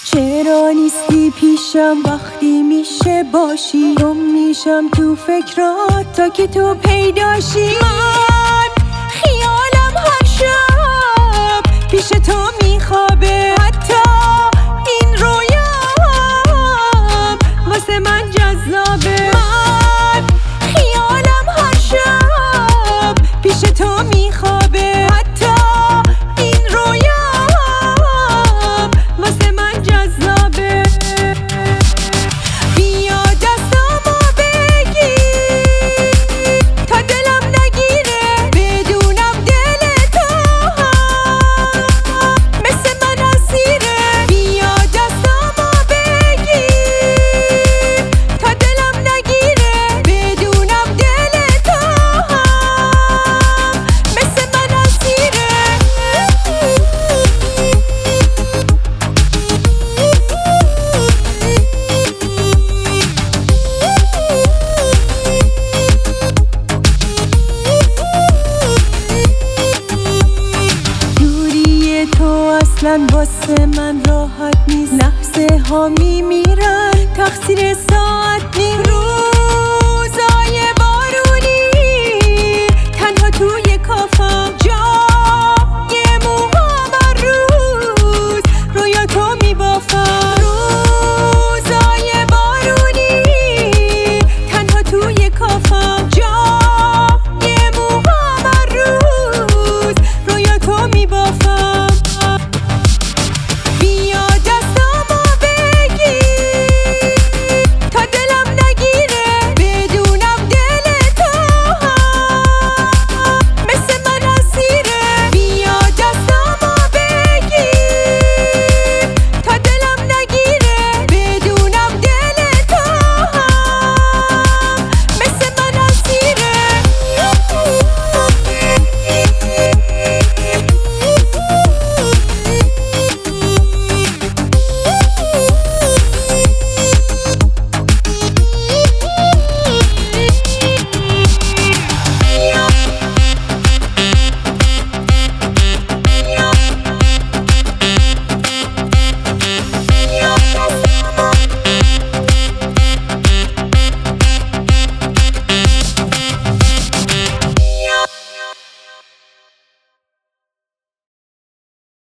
چرا نیستی پیشم وقتی میشه باشی؟ گم میشم تو فکرات تا که تو پیداشی. من خیالم هر شب پیش تو میخوابه، حتی این رویام واسه من جذابه. من خیالم هر شب پیش تو میخوابه، حتی این رویام واسه من جذابه. بیا دستامو بگیر تا دلم نگیره، بدونم دل تو مثل من اسیره. بیا دستامو بگیر تا دلم نگیره، بدونم دل تو مثل من اسیره. دوری تو اصلا واسه من راحت نیست، لحظه ها میمیرن تقصیر ساعت نیست.